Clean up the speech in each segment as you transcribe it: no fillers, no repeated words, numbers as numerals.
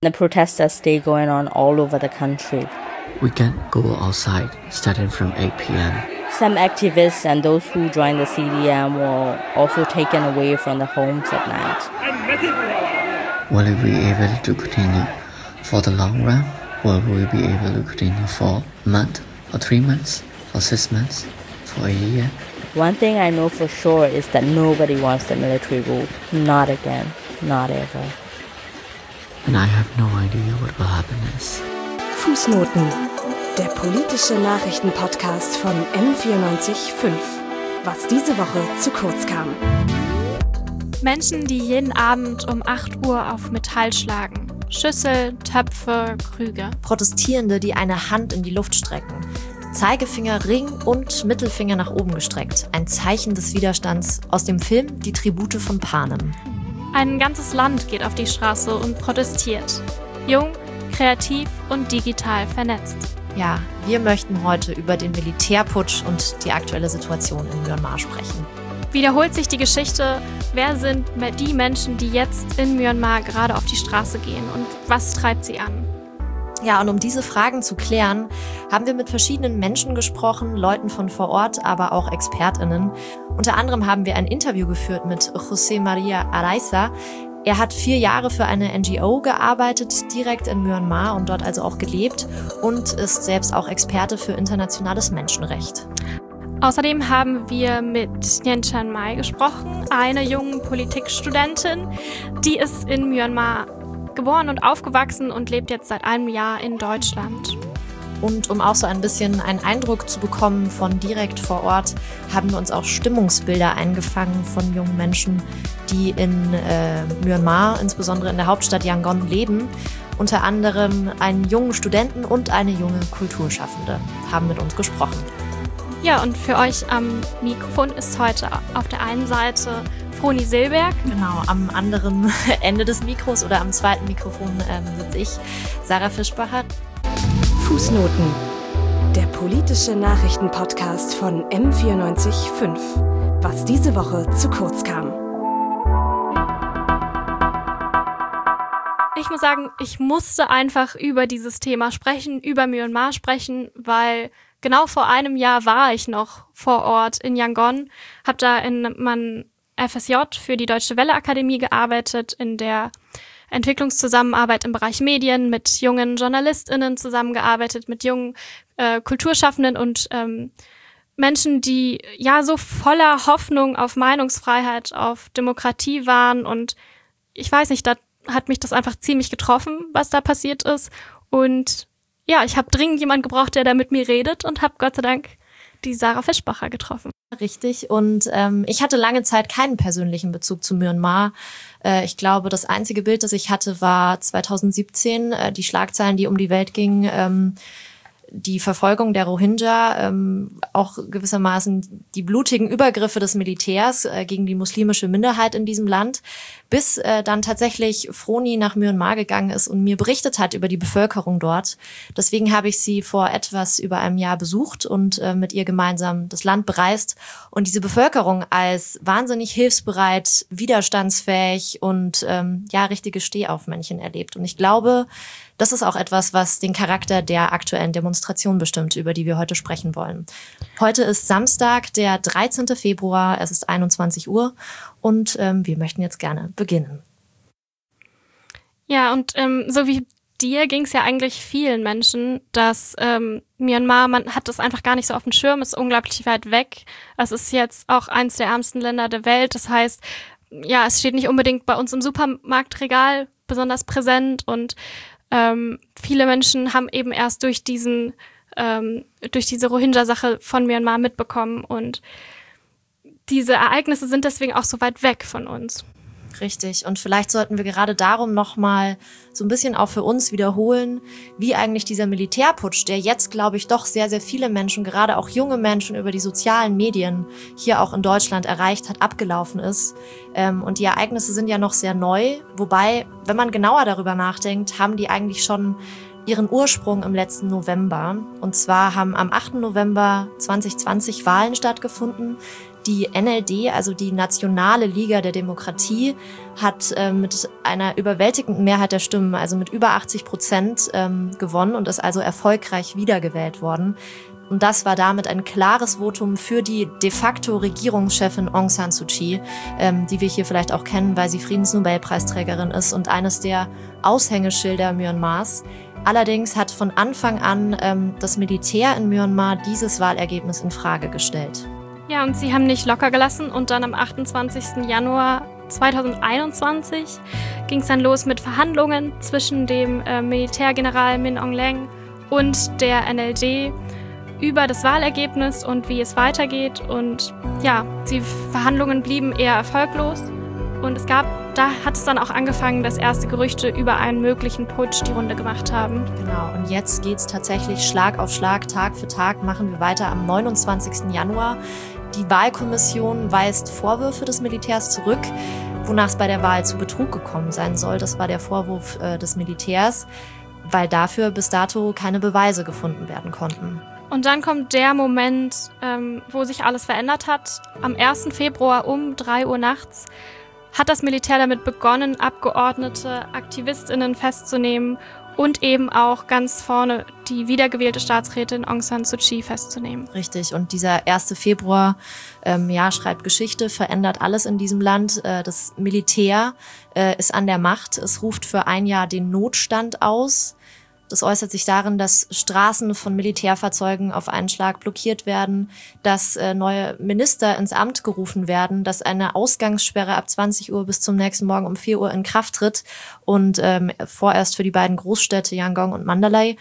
The protests are still going on all over the country. We can't go outside starting from 8 p.m. Some activists and those who joined the CDM were also taken away from their homes at night. Will we be able to continue for the long run? Will we be able to continue for a month, for 3 months, for 6 months, for a year? One thing I know for sure is that nobody wants the military rule. Not again. Not ever. And I have no idea what will happen next. Fußnoten, der politische Nachrichtenpodcast von M94.5. Was diese Woche zu kurz kam. Menschen, die jeden Abend um 8 Uhr auf Metall schlagen. Schüssel, Töpfe, Krüge. Protestierende, die eine Hand in die Luft strecken. Zeigefinger, Ring und Mittelfinger nach oben gestreckt. Ein Zeichen des Widerstands aus dem Film Die Tribute von Panem. Ein ganzes Land geht auf die Straße und protestiert. Jung, kreativ und digital vernetzt. Ja, wir möchten heute über den Militärputsch und die aktuelle Situation in Myanmar sprechen. Wiederholt sich die Geschichte, wer sind die Menschen, die jetzt in Myanmar gerade auf die Straße gehen und was treibt sie an? Ja, und um diese Fragen zu klären, haben wir mit verschiedenen Menschen gesprochen, Leuten von vor Ort, aber auch ExpertInnen. Unter anderem haben wir ein Interview geführt mit José María Araiza. Er hat 4 Jahre für eine NGO gearbeitet, direkt in Myanmar und dort also auch gelebt und ist selbst auch Experte für internationales Menschenrecht. Außerdem haben wir mit Nyen Chan Mai gesprochen, einer jungen Politikstudentin, die ist in Myanmar geboren und aufgewachsen und lebt jetzt seit einem Jahr in Deutschland. Und um auch so ein bisschen einen Eindruck zu bekommen von direkt vor Ort, haben wir uns auch Stimmungsbilder eingefangen von jungen Menschen, die in Myanmar, insbesondere in der Hauptstadt Yangon, leben. Unter anderem einen jungen Studenten und eine junge Kulturschaffende haben mit uns gesprochen. Ja, und für euch am Mikrofon ist heute auf der einen Seite Froni Silberg. Genau, am anderen Ende des Mikros oder am zweiten Mikrofon sitze ich, Sarah Fischbacher. Fußnoten, der politische Nachrichtenpodcast von M94.5. Was diese Woche zu kurz kam. Ich muss sagen, ich musste einfach über dieses Thema sprechen, über Myanmar sprechen, weil genau vor einem Jahr war ich noch vor Ort in Yangon, habe da in meinem FSJ für die Deutsche Welle Akademie gearbeitet, in der Entwicklungszusammenarbeit im Bereich Medien, mit jungen JournalistInnen zusammengearbeitet, mit jungen Kulturschaffenden und Menschen, die ja so voller Hoffnung auf Meinungsfreiheit, auf Demokratie waren. Und ich weiß nicht, da hat mich das einfach ziemlich getroffen, was da passiert ist. Und ja, ich habe dringend jemanden gebraucht, der da mit mir redet und habe Gott sei Dank die Sarah Fischbacher getroffen. Richtig, und ich hatte lange Zeit keinen persönlichen Bezug zu Myanmar. Ich glaube, das einzige Bild, das ich hatte, war 2017, die Schlagzeilen, die um die Welt gingen, die Verfolgung der Rohingya, auch gewissermaßen die blutigen Übergriffe des Militärs gegen die muslimische Minderheit in diesem Land, bis dann tatsächlich Froni nach Myanmar gegangen ist und mir berichtet hat über die Bevölkerung dort. Deswegen habe ich sie vor etwas über einem Jahr besucht und mit ihr gemeinsam das Land bereist und diese Bevölkerung als wahnsinnig hilfsbereit, widerstandsfähig und ja, richtige Stehaufmännchen erlebt. Und ich glaube, das ist auch etwas, was den Charakter der aktuellen Demonstration bestimmt, über die wir heute sprechen wollen. Heute ist Samstag, der 13. Februar, es ist 21 Uhr und wir möchten jetzt gerne beginnen. Ja, und so wie dir ging es ja eigentlich vielen Menschen, dass Myanmar, man hat das einfach gar nicht so auf dem Schirm, ist unglaublich weit weg. Es ist jetzt auch eines der ärmsten Länder der Welt. Das heißt, ja, es steht nicht unbedingt bei uns im Supermarktregal besonders präsent und viele Menschen haben eben erst durch diese Rohingya-Sache von Myanmar mitbekommen und diese Ereignisse sind deswegen auch so weit weg von uns. Richtig. Und vielleicht sollten wir gerade darum nochmal so ein bisschen auch für uns wiederholen, wie eigentlich dieser Militärputsch, der jetzt, glaube ich, doch sehr, sehr viele Menschen, gerade auch junge Menschen über die sozialen Medien hier auch in Deutschland erreicht hat, abgelaufen ist. Und die Ereignisse sind ja noch sehr neu. Wobei, wenn man genauer darüber nachdenkt, haben die eigentlich schon ihren Ursprung im letzten November. Und zwar haben am 8. November 2020 Wahlen stattgefunden, Die NLD, also die Nationale Liga der Demokratie, hat mit einer überwältigenden Mehrheit der Stimmen, also mit über 80%, gewonnen und ist also erfolgreich wiedergewählt worden. Und das war damit ein klares Votum für die de facto Regierungschefin Aung San Suu Kyi, die wir hier vielleicht auch kennen, weil sie Friedensnobelpreisträgerin ist und eines der Aushängeschilder Myanmars. Allerdings hat von Anfang an das Militär in Myanmar dieses Wahlergebnis in Frage gestellt. Ja, und sie haben nicht locker gelassen und dann am 28. Januar 2021 ging es dann los mit Verhandlungen zwischen dem Militärgeneral Min Aung Hlaing und der NLD über das Wahlergebnis und wie es weitergeht. Und ja, die Verhandlungen blieben eher erfolglos. Und da hat es dann auch angefangen, dass erste Gerüchte über einen möglichen Putsch die Runde gemacht haben. Genau, und jetzt geht's tatsächlich Schlag auf Schlag, Tag für Tag machen wir weiter am 29. Januar. Die Wahlkommission weist Vorwürfe des Militärs zurück, wonach es bei der Wahl zu Betrug gekommen sein soll. Das war der Vorwurf des Militärs, weil dafür bis dato keine Beweise gefunden werden konnten. Und dann kommt der Moment, wo sich alles verändert hat. Am 1. Februar um 3 Uhr nachts hat das Militär damit begonnen, Abgeordnete, AktivistInnen festzunehmen und eben auch ganz vorne die wiedergewählte Staatsrätin Aung San Suu Kyi festzunehmen. Richtig, und dieser 1. Februar schreibt Geschichte, verändert alles in diesem Land. Das Militär ist an der Macht, es ruft für ein Jahr den Notstand aus. Das äußert sich darin, dass Straßen von Militärfahrzeugen auf einen Schlag blockiert werden, dass neue Minister ins Amt gerufen werden, dass eine Ausgangssperre ab 20 Uhr bis zum nächsten Morgen um 4 Uhr in Kraft tritt und vorerst für die beiden Großstädte Yangon und Mandalay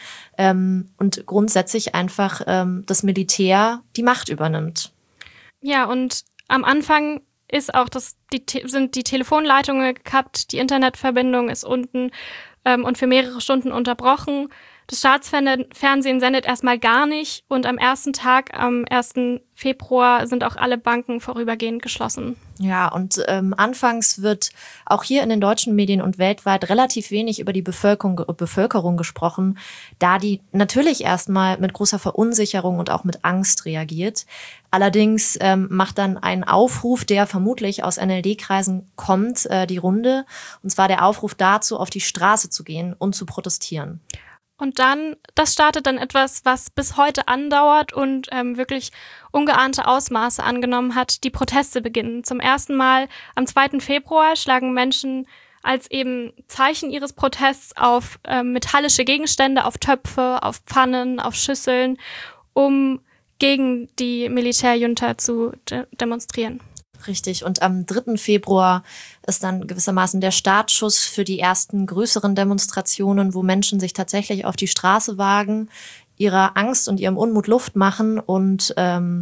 und grundsätzlich einfach das Militär die Macht übernimmt. Ja, und am Anfang ist auch sind die Telefonleitungen gekappt, die Internetverbindung ist unten und für mehrere Stunden unterbrochen. Das Staatsfernsehen sendet erstmal gar nicht und am ersten Tag, am 1. Februar, sind auch alle Banken vorübergehend geschlossen. Ja, und anfangs wird auch hier in den deutschen Medien und weltweit relativ wenig über die Bevölkerung gesprochen, da die natürlich erstmal mit großer Verunsicherung und auch mit Angst reagiert. Allerdings macht dann ein Aufruf, der vermutlich aus NLD-Kreisen kommt, die Runde. Und zwar der Aufruf dazu, auf die Straße zu gehen und zu protestieren. Und das startet dann etwas, was bis heute andauert und wirklich ungeahnte Ausmaße angenommen hat. Die Proteste beginnen. Zum ersten Mal am 2. Februar schlagen Menschen als eben Zeichen ihres Protests auf metallische Gegenstände, auf Töpfe, auf Pfannen, auf Schüsseln, um gegen die Militärjunta zu demonstrieren. Richtig. Und am 3. Februar ist dann gewissermaßen der Startschuss für die ersten größeren Demonstrationen, wo Menschen sich tatsächlich auf die Straße wagen, ihrer Angst und ihrem Unmut Luft machen und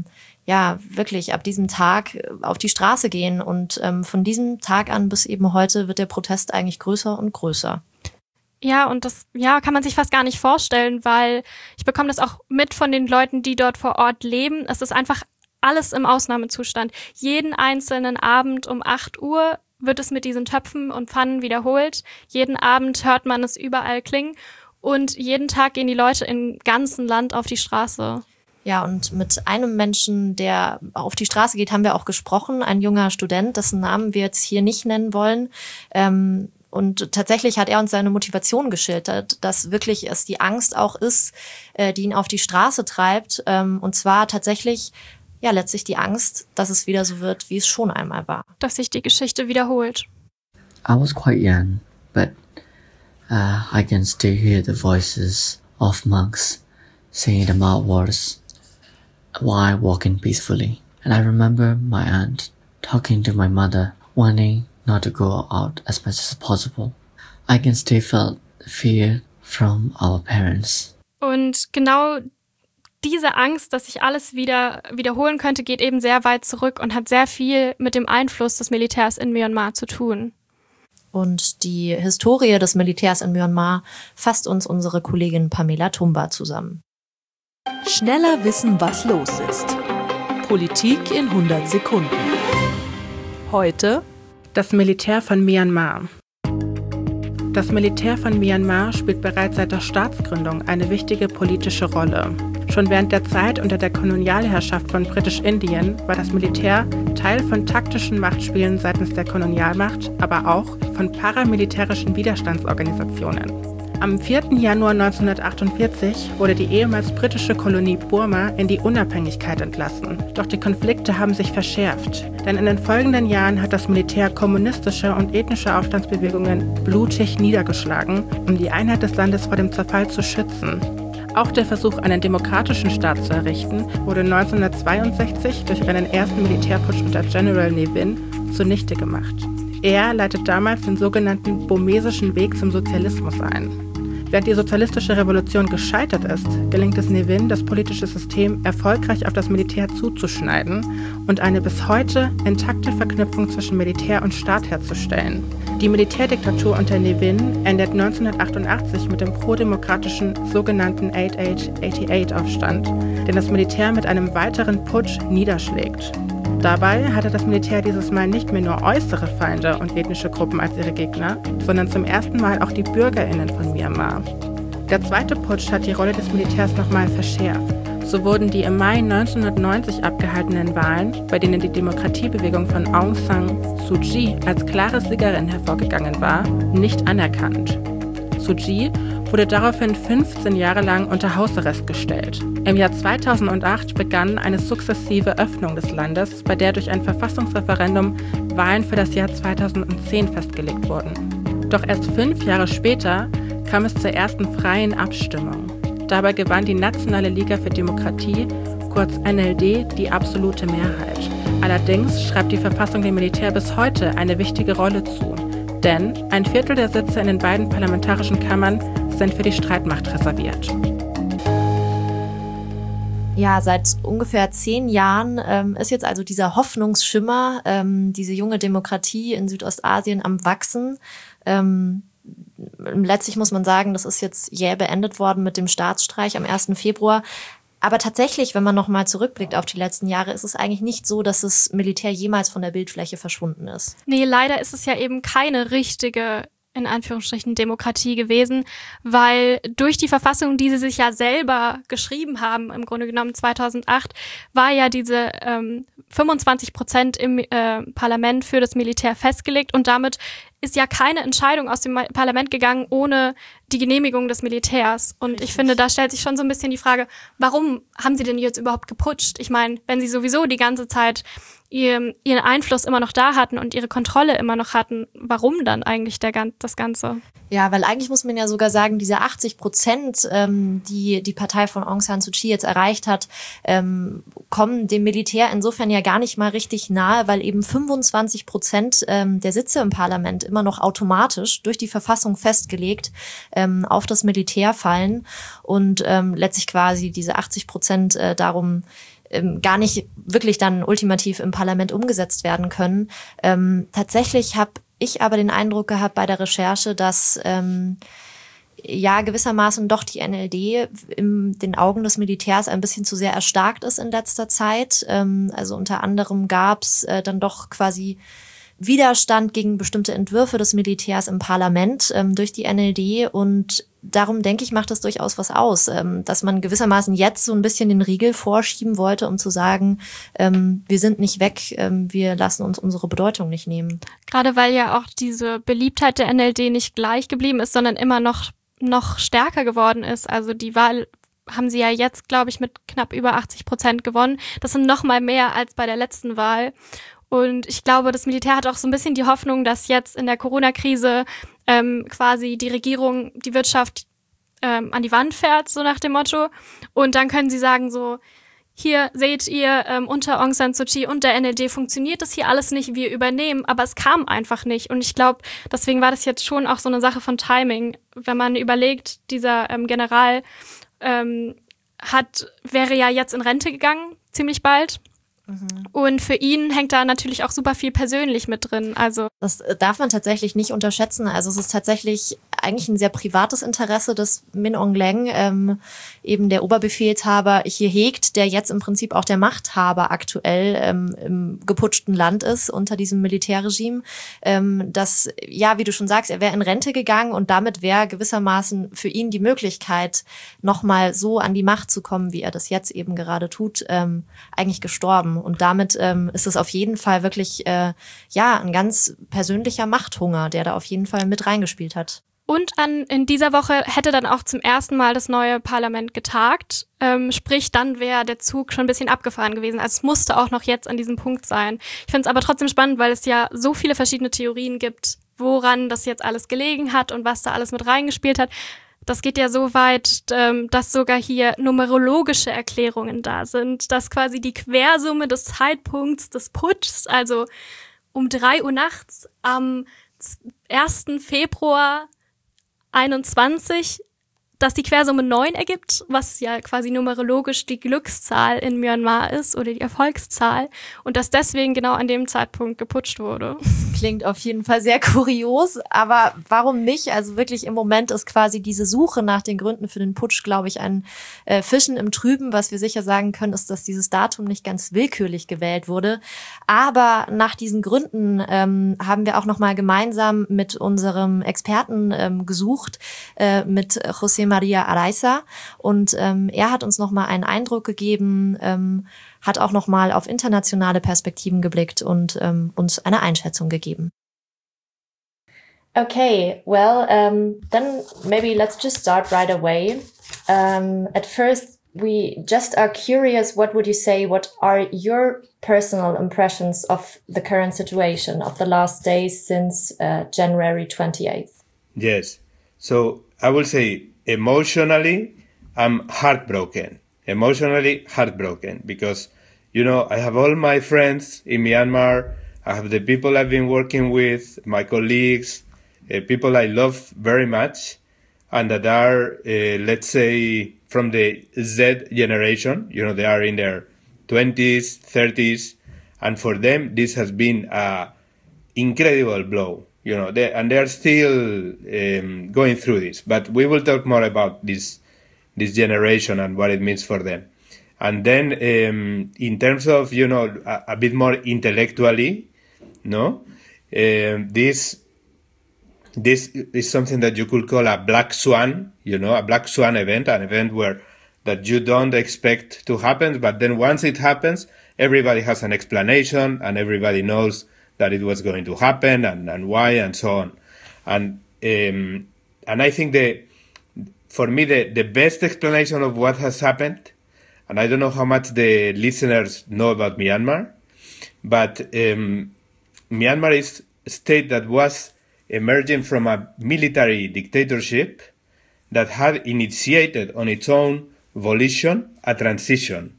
wirklich ab diesem Tag auf die Straße gehen. Und von diesem Tag an bis eben heute wird der Protest eigentlich größer und größer. Ja, und das kann man sich fast gar nicht vorstellen, weil ich bekomme das auch mit von den Leuten, die dort vor Ort leben. Es ist einfach alles im Ausnahmezustand. Jeden einzelnen Abend um 8 Uhr wird es mit diesen Töpfen und Pfannen wiederholt. Jeden Abend hört man es überall klingen. Und jeden Tag gehen die Leute im ganzen Land auf die Straße. Ja, und mit einem Menschen, der auf die Straße geht, haben wir auch gesprochen. Ein junger Student, dessen Namen wir jetzt hier nicht nennen wollen. Und tatsächlich hat er uns seine Motivation geschildert, dass wirklich es die Angst auch ist, die ihn auf die Straße treibt. Und zwar tatsächlich letztlich die Angst, dass es wieder so wird, wie es schon einmal war. Dass sich die Geschichte wiederholt. I was quite young, but I can still hear the voices of monks saying the mild words while walking peacefully. And I remember my aunt talking to my mother, warning not to go out as much as possible. I can still feel fear from our parents. Und genau diese Angst, dass sich alles wiederholen könnte, geht eben sehr weit zurück und hat sehr viel mit dem Einfluss des Militärs in Myanmar zu tun. Und die Historie des Militärs in Myanmar fasst uns unsere Kollegin Pamela Tumba zusammen. Schneller wissen, was los ist. Politik in 100 Sekunden. Heute das Militär von Myanmar. Das Militär von Myanmar spielt bereits seit der Staatsgründung eine wichtige politische Rolle. Schon während der Zeit unter der Kolonialherrschaft von Britisch-Indien war das Militär Teil von taktischen Machtspielen seitens der Kolonialmacht, aber auch von paramilitärischen Widerstandsorganisationen. Am 4. Januar 1948 wurde die ehemals britische Kolonie Burma in die Unabhängigkeit entlassen. Doch die Konflikte haben sich verschärft. Denn in den folgenden Jahren hat das Militär kommunistische und ethnische Aufstandsbewegungen blutig niedergeschlagen, um die Einheit des Landes vor dem Zerfall zu schützen. Auch der Versuch, einen demokratischen Staat zu errichten, wurde 1962 durch einen ersten Militärputsch unter General Ne Win zunichte gemacht. Er leitet damals den sogenannten burmesischen Weg zum Sozialismus ein. Während die sozialistische Revolution gescheitert ist, gelingt es Ne Win, das politische System erfolgreich auf das Militär zuzuschneiden und eine bis heute intakte Verknüpfung zwischen Militär und Staat herzustellen. Die Militärdiktatur unter Ne Win endet 1988 mit dem prodemokratischen sogenannten 88-Aufstand, den das Militär mit einem weiteren Putsch niederschlägt. Dabei hatte das Militär dieses Mal nicht mehr nur äußere Feinde und ethnische Gruppen als ihre Gegner, sondern zum ersten Mal auch die BürgerInnen von Myanmar. Der zweite Putsch hat die Rolle des Militärs nochmal verschärft. So wurden die im Mai 1990 abgehaltenen Wahlen, bei denen die Demokratiebewegung von Aung San Suu Kyi als klare Siegerin hervorgegangen war, nicht anerkannt. Suu Kyi wurde daraufhin 15 Jahre lang unter Hausarrest gestellt. Im Jahr 2008 begann eine sukzessive Öffnung des Landes, bei der durch ein Verfassungsreferendum Wahlen für das Jahr 2010 festgelegt wurden. Doch erst 5 Jahre später kam es zur ersten freien Abstimmung. Dabei gewann die Nationale Liga für Demokratie, kurz NLD, die absolute Mehrheit. Allerdings schreibt die Verfassung dem Militär bis heute eine wichtige Rolle zu. Denn 1/4 der Sitze in den beiden parlamentarischen Kammern sind für die Streitmacht reserviert. Ja, seit ungefähr 10 Jahren ist jetzt also dieser Hoffnungsschimmer, diese junge Demokratie in Südostasien am Wachsen. Letztlich muss man sagen, das ist jetzt jäh beendet worden mit dem Staatsstreich am 1. Februar. Aber tatsächlich, wenn man nochmal zurückblickt auf die letzten Jahre, ist es eigentlich nicht so, dass das Militär jemals von der Bildfläche verschwunden ist. Nee, leider ist es ja eben keine richtige, in Anführungsstrichen, Demokratie gewesen, weil durch die Verfassung, die sie sich ja selber geschrieben haben, im Grunde genommen 2008, war ja diese 25% im Parlament für das Militär festgelegt und damit ist ja keine Entscheidung aus dem Parlament gegangen ohne die Genehmigung des Militärs. Und Richtig. Ich finde, da stellt sich schon so ein bisschen die Frage, warum haben sie denn jetzt überhaupt geputscht? Ich meine, wenn sie sowieso die ganze Zeit ihren Einfluss immer noch da hatten und ihre Kontrolle immer noch hatten, warum dann eigentlich das Ganze? Ja, weil eigentlich muss man ja sogar sagen, diese 80%, die die Partei von Aung San Suu Kyi jetzt erreicht hat, kommen dem Militär insofern ja gar nicht mal richtig nahe, weil eben 25% der Sitze im Parlament immer noch automatisch durch die Verfassung festgelegt auf das Militär fallen und letztlich quasi diese 80% darum gar nicht wirklich dann ultimativ im Parlament umgesetzt werden können. Tatsächlich habe ich aber den Eindruck gehabt bei der Recherche, dass ja gewissermaßen doch die NLD in den Augen des Militärs ein bisschen zu sehr erstarkt ist in letzter Zeit. Also unter anderem gab es dann doch quasi Widerstand gegen bestimmte Entwürfe des Militärs im Parlament durch die NLD und darum, denke ich, macht das durchaus was aus, dass man gewissermaßen jetzt so ein bisschen den Riegel vorschieben wollte, um zu sagen, wir sind nicht weg, wir lassen uns unsere Bedeutung nicht nehmen. Gerade weil ja auch diese Beliebtheit der NLD nicht gleich geblieben ist, sondern immer noch stärker geworden ist. Also die Wahl haben sie ja jetzt, glaube ich, mit knapp über 80% gewonnen. Das sind noch mal mehr als bei der letzten Wahl. Und ich glaube, das Militär hat auch so ein bisschen die Hoffnung, dass jetzt in der Corona-Krise quasi die Regierung die Wirtschaft an die Wand fährt, so nach dem Motto. Und dann können sie sagen so, hier seht ihr, unter Aung San Suu Kyi und der NLD funktioniert das hier alles nicht, wir übernehmen, aber es kam einfach nicht. Und ich glaube, deswegen war das jetzt schon auch so eine Sache von Timing. Wenn man überlegt, dieser General wäre ja jetzt in Rente gegangen, ziemlich bald. Und für ihn hängt da natürlich auch super viel persönlich mit drin. Also das darf man tatsächlich nicht unterschätzen. Also es ist tatsächlich eigentlich ein sehr privates Interesse, dass Min Aung Hlaing, eben der Oberbefehlshaber, hier hegt, der jetzt im Prinzip auch der Machthaber aktuell im geputschten Land ist unter diesem Militärregime. Dass, ja, wie du schon sagst, er wäre in Rente gegangen und damit wäre gewissermaßen für ihn die Möglichkeit, nochmal so an die Macht zu kommen, wie er das jetzt eben gerade tut, eigentlich gestorben. Und damit ist es auf jeden Fall wirklich ein ganz persönlicher Machthunger, der da auf jeden Fall mit reingespielt hat. Und in dieser Woche hätte dann auch zum ersten Mal das neue Parlament getagt. Sprich, dann wäre der Zug schon ein bisschen abgefahren gewesen. Also es musste auch noch jetzt an diesem Punkt sein. Ich finde es aber trotzdem spannend, weil es ja so viele verschiedene Theorien gibt, woran das jetzt alles gelegen hat und was da alles mit reingespielt hat. Das geht ja so weit, dass sogar hier numerologische Erklärungen da sind, dass quasi die Quersumme des Zeitpunkts des Putschs, also um 3 Uhr nachts am 1. Februar 21, dass die Quersumme 9 ergibt, was ja quasi numerologisch die Glückszahl in Myanmar ist oder die Erfolgszahl und dass deswegen genau an dem Zeitpunkt geputscht wurde. Das klingt auf jeden Fall sehr kurios, aber warum nicht? Also wirklich im Moment ist quasi diese Suche nach den Gründen für den Putsch, glaube ich, ein Fischen im Trüben. Was wir sicher sagen können, ist, dass dieses Datum nicht ganz willkürlich gewählt wurde. Aber nach diesen Gründen haben wir auch nochmal gemeinsam mit unserem Experten gesucht, mit José María Araiza, und er hat uns nochmal einen Eindruck gegeben, hat auch nochmal auf internationale Perspektiven geblickt und uns eine Einschätzung gegeben. Okay, well, then maybe let's just start right away. At first, we just are curious, what would you say, what are your personal impressions of the current situation of the last days since January 28th? Yes, so I will say emotionally, I'm heartbroken. Emotionally heartbroken because, you know, I have all my friends in Myanmar. I have the people I've been working with, my colleagues, people I love very much, and that are, let's say, from the Z generation. You know, they are in their 20s, 30s, and for them, this has been an incredible blow. You know, they are still going through this. But we will talk more about this generation and what it means for them. And then in terms of, you know, a bit more intellectually, no, this is something that you could call a black swan, you know, a black swan event, an event where that you don't expect to happen, but then once it happens, everybody has an explanation and everybody knows that it was going to happen and why and so on. And I think for me, the best explanation of what has happened, and I don't know how much the listeners know about Myanmar, but Myanmar is a state that was emerging from a military dictatorship that had initiated on its own volition a transition.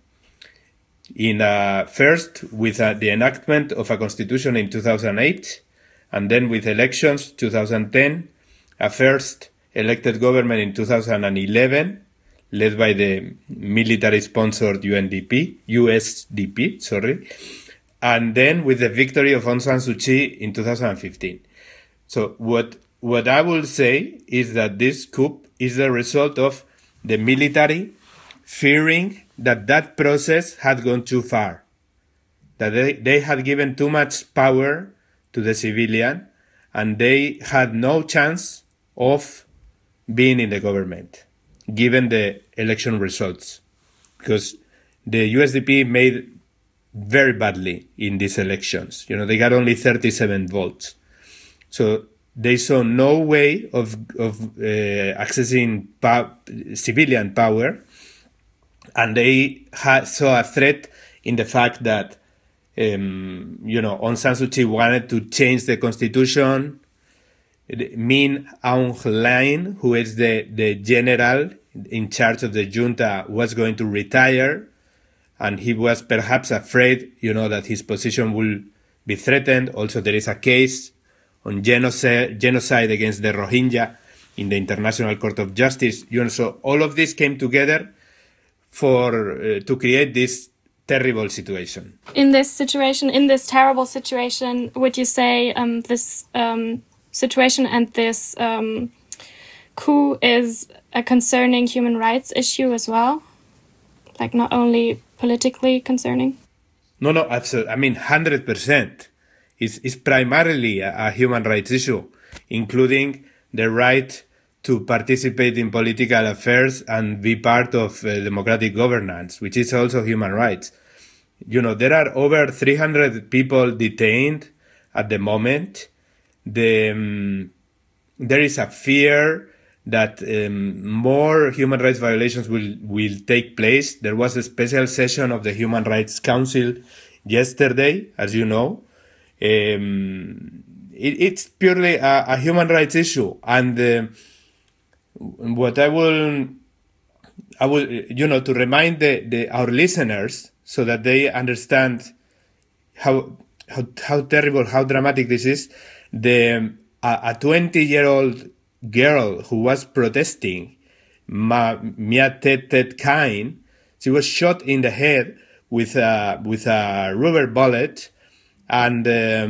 First with the enactment of a constitution in 2008, and then with elections 2010, a first elected government in 2011, led by the military-sponsored USDP, and then with the victory of Aung San Suu Kyi in 2015. So what I will say is that this coup is the result of the military fearing that process had gone too far, that they had given too much power to the civilian, and they had no chance of being in the government, given the election results, because the USDP made very badly in these elections. You know, they got only 37 votes. So they saw no way of accessing civilian power, and they saw a threat in the fact that, Aung San Suu Kyi wanted to change the constitution. Min Aung Hlaing, who is the general in charge of the junta, was going to retire, and he was perhaps afraid, that his position will be threatened. Also, there is a case on genocide against the Rohingya in the International Court of Justice. So all of this came together to create this terrible situation. In this situation, in this terrible situation, would you say this situation and this coup is a concerning human rights issue as well? Like not only politically concerning? No, absolutely. I mean, 100%. It's primarily a human rights issue, including the right to participate in political affairs and be part of democratic governance, which is also human rights. You know, there are over 300 people detained at the moment. There is a fear that more human rights violations will take place. There was a special session of the Human Rights Council yesterday, as you know. It's purely a human rights issue. And what I will, to remind our listeners so that they understand how terrible, how dramatic this is. A 20-year-old girl who was protesting, Mia Tet Kine, she was shot in the head with a rubber bullet, and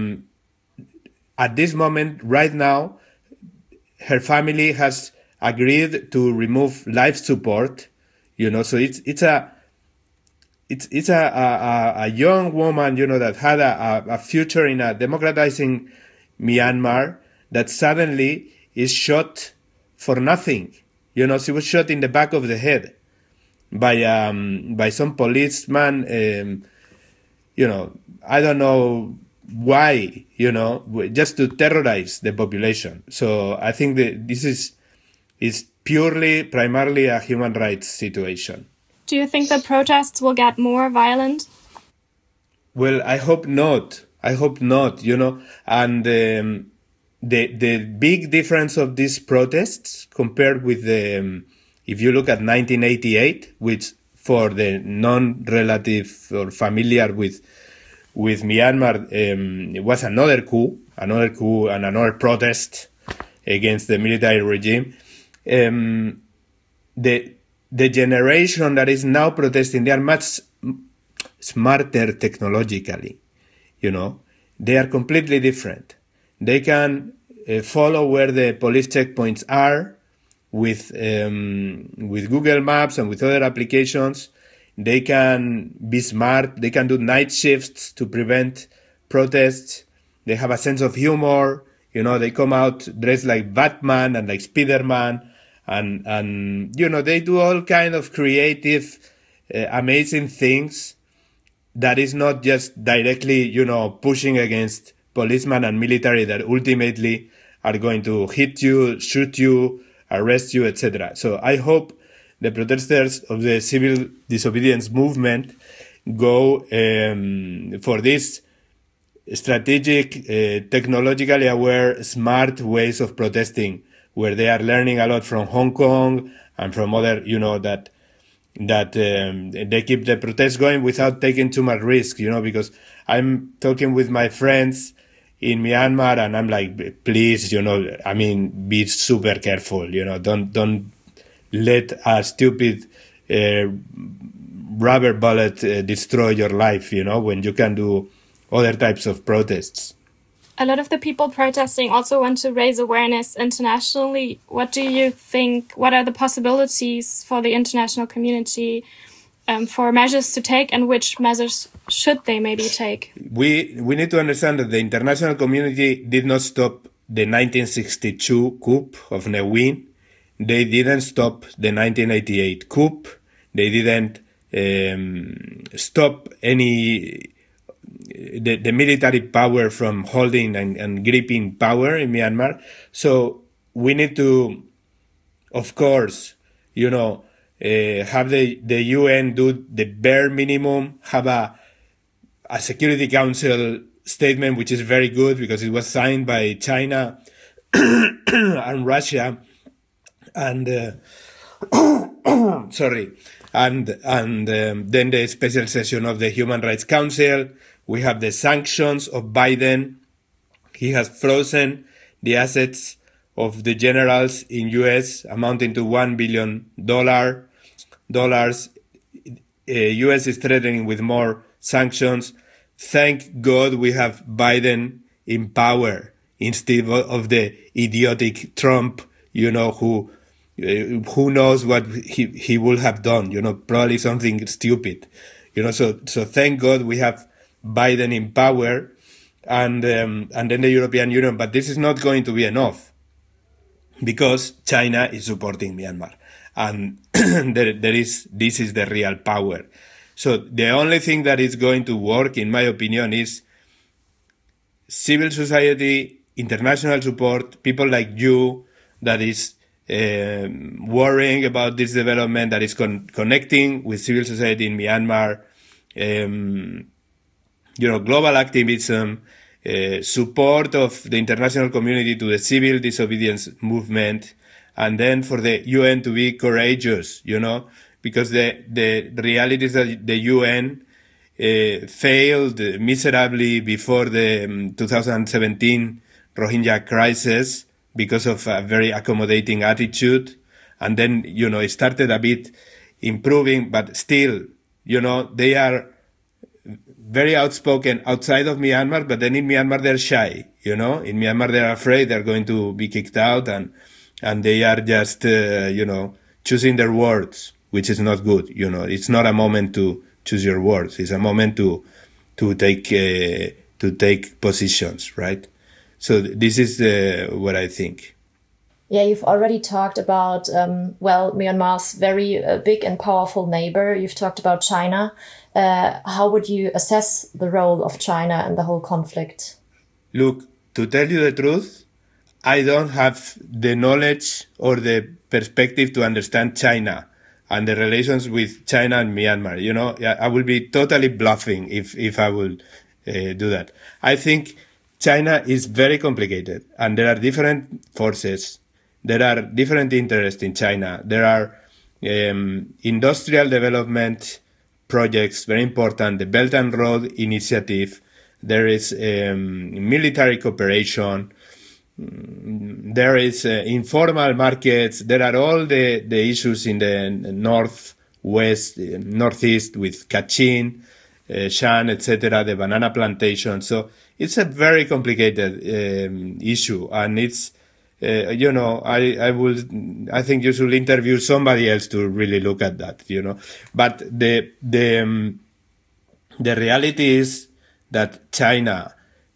at this moment, right now, her family has agreed to remove life support. You know, so it's a young woman, you know, that had a future in a democratizing Myanmar, that suddenly is shot for nothing. You know, she was shot in the back of the head by some policeman. You know, I don't know why. You know, just to terrorize the population. So I think that this is primarily a human rights situation. Do you think the protests will get more violent? Well, I hope not. You know, and the big difference of these protests compared with if you look at 1988, which for the non-relative or familiar with Myanmar, it was another coup and another protest against the military regime. The generation that is now protesting, they are much smarter technologically. You know, they are completely different. They can follow where the police checkpoints are with Google Maps and with other applications. They can be smart. They can do night shifts to prevent protests. They have a sense of humor. You know, they come out dressed like Batman and like Spider-Man, and you know, they do all kind of creative, amazing things that is not just directly, you know, pushing against policemen and military that ultimately are going to hit you, shoot you, arrest you, etc. So I hope the protesters of the civil disobedience movement go for this strategic, technologically aware, smart ways of protesting, where they are learning a lot from Hong Kong and from other, you know, that they keep the protests going without taking too much risk, you know, because I'm talking with my friends in Myanmar and I'm like, please, you know, I mean, be super careful, you know, don't let a stupid rubber bullet destroy your life, you know, when you can do other types of protests. A lot of the people protesting also want to raise awareness internationally. What do you think? What are the possibilities for the international community for measures to take, and which measures should they maybe take? We need to understand that the international community did not stop the 1962 coup of Ne Win. They didn't stop the 1988 coup. They didn't stop any the military power from holding and gripping power in Myanmar. So we need to, of course, you know, have the UN do the bare minimum, have a Security Council statement, which is very good because it was signed by China and Russia, and then the special session of the Human Rights Council. We have the sanctions of Biden. He has frozen the assets of the generals in US amounting to $1 billion. US is threatening with more sanctions. Thank God we have Biden in power instead of the idiotic Trump, who knows what he would have done, probably something stupid, so thank God we have Biden in power and then the European Union, but this is not going to be enough because China is supporting Myanmar and this is the real power. So the only thing that is going to work, in my opinion, is civil society, international support, people like you that is worrying about this development, that is connecting with civil society in Myanmar, global activism, support of the international community to the civil disobedience movement, and then for the UN to be courageous, because the reality is that the UN failed miserably before the 2017 Rohingya crisis because of a very accommodating attitude. And then, it started a bit improving, but still, they are very outspoken outside of Myanmar, but then in Myanmar they're shy, In Myanmar they're afraid they're going to be kicked out and they are just, choosing their words, which is not good. It's not a moment to choose your words. It's a moment to take positions, right? So this is what I think. Yeah, you've already talked about, Myanmar's very big and powerful neighbor. You've talked about China. How would you assess the role of China in the whole conflict? Look, to tell you the truth, I don't have the knowledge or the perspective to understand China and the relations with China and Myanmar. I will be totally bluffing if I will do that. I think China is very complicated and there are different forces. There are different interests in China. There are industrial development projects, very important, the Belt and Road Initiative. There is military cooperation. There is informal markets. There are all the issues in the northeast with Kachin, Shan, etc., the banana plantation. So it's a very complicated issue, and it's I think you should interview somebody else to really look at that. But the reality is that China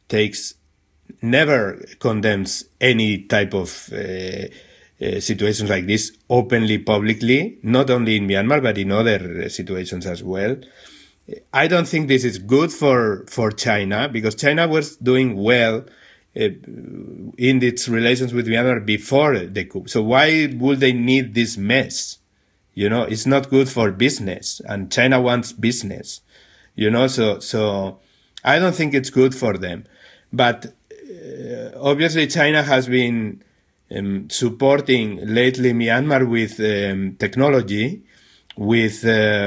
never condemns any type of situations like this openly, publicly, not only in Myanmar, but in other situations as well. I don't think this is good for China, because China was doing well in its relations with Myanmar before the coup. So why would they need this mess? It's not good for business, and China wants business, so I don't think it's good for them. But obviously China has been supporting lately Myanmar with technology, with,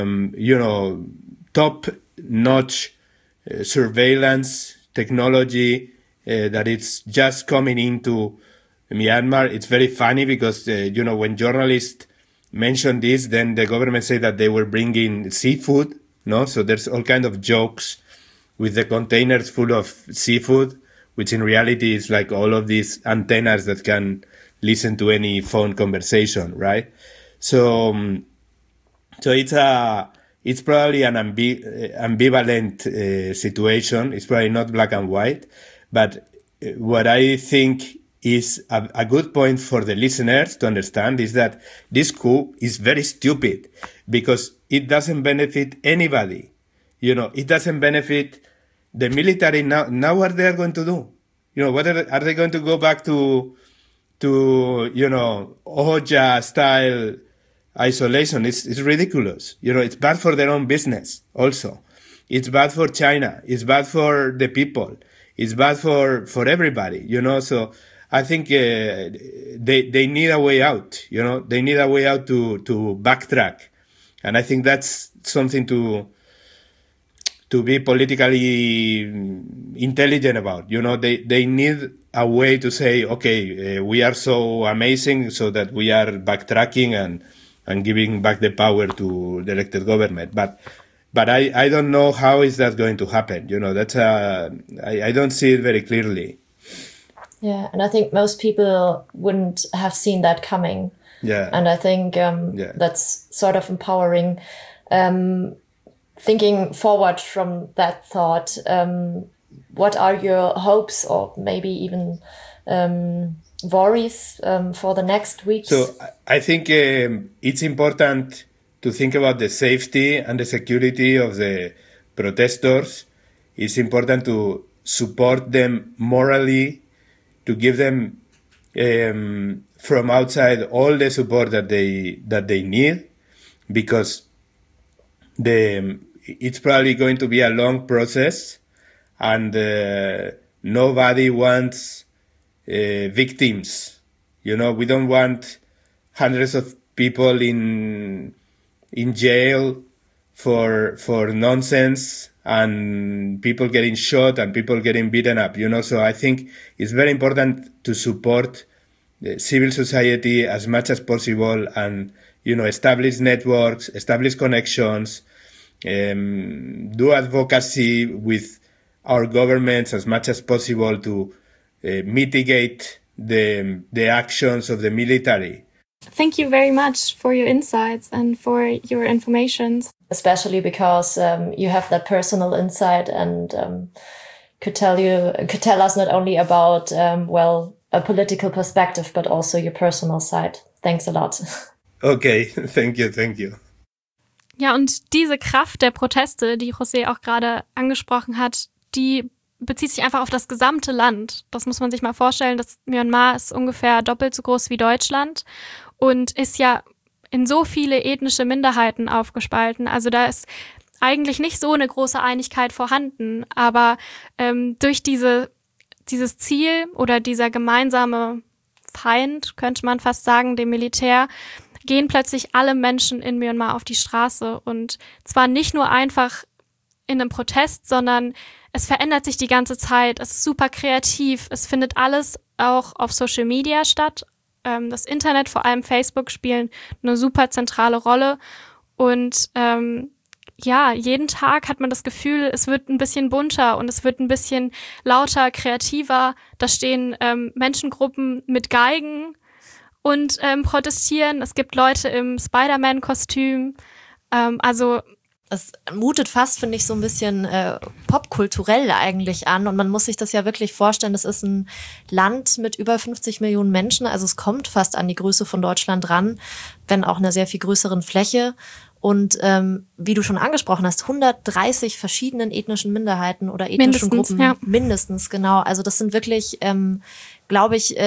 top-notch surveillance technology that it's just coming into Myanmar. It's very funny because, when journalists mention this, then the government say that they were bringing seafood, So there's all kind of jokes with the containers full of seafood, which in reality is like all of these antennas that can listen to any phone conversation, right? So it's probably an ambivalent situation. It's probably not black and white. But what I think is a good point for the listeners to understand is that this coup is very stupid because it doesn't benefit anybody. It doesn't benefit the military. Now what they are going to do? What are they going to go back to Oja style isolation? It's ridiculous. It's bad for their own business also. It's bad for China. It's bad for the people. It's bad for everybody, So I think they need a way out. They need a way out to backtrack, and I think that's something to be politically intelligent about. They need a way to say, okay, we are so amazing, so that we are backtracking and giving back the power to the elected government. But I don't know how is that going to happen. That's I don't see it very clearly. Yeah, and I think most people wouldn't have seen that coming. Yeah. And I think that's sort of empowering. Thinking forward from that thought, what are your hopes or maybe even worries for the next weeks? So I think it's important to think about the safety and the security of the protesters. It's important to support them morally, to give them from outside all the support that they need, because it's probably going to be a long process, and nobody wants victims. We don't want hundreds of people in jail for nonsense, and people getting shot and people getting beaten up. So I think it's very important to support the civil society as much as possible, and establish networks, establish connections, do advocacy with our governments as much as possible to mitigate the actions of the military. Thank you very much for your insights and for your information. Especially because you have that personal insight and could tell us not only about a political perspective, but also your personal side. Thanks a lot. Okay, thank you. Ja, und diese Kraft der Proteste, die José auch gerade angesprochen hat, die bezieht sich einfach auf das gesamte Land. Das muss man sich mal vorstellen. Das Myanmar ist ungefähr doppelt so groß wie Deutschland und ist ja in so viele ethnische Minderheiten aufgespalten. Also da ist eigentlich nicht so eine große Einigkeit vorhanden. Aber durch dieses Ziel oder dieser gemeinsame Feind, könnte man fast sagen, dem Militär, gehen plötzlich alle Menschen in Myanmar auf die Straße. Und zwar nicht nur einfach in einem Protest, sondern es verändert sich die ganze Zeit. Es ist super kreativ. Es findet alles auch auf Social Media statt. Das Internet, vor allem Facebook, spielen eine super zentrale Rolle. Und jeden Tag hat man das Gefühl, es wird ein bisschen bunter und es wird ein bisschen lauter, kreativer. Da stehen Menschengruppen mit Geigen und protestieren. Es gibt Leute im Spider-Man-Kostüm. Es mutet fast, finde ich, so ein bisschen popkulturell eigentlich an. Und man muss sich das ja wirklich vorstellen, das ist ein Land mit über 50 Millionen Menschen. Also es kommt fast an die Größe von Deutschland ran, wenn auch einer sehr viel größeren Fläche. Und wie du schon angesprochen hast, 130 verschiedenen ethnischen Minderheiten oder ethnischen Gruppen. Ja. Mindestens, genau. Also das sind wirklich, glaube ich,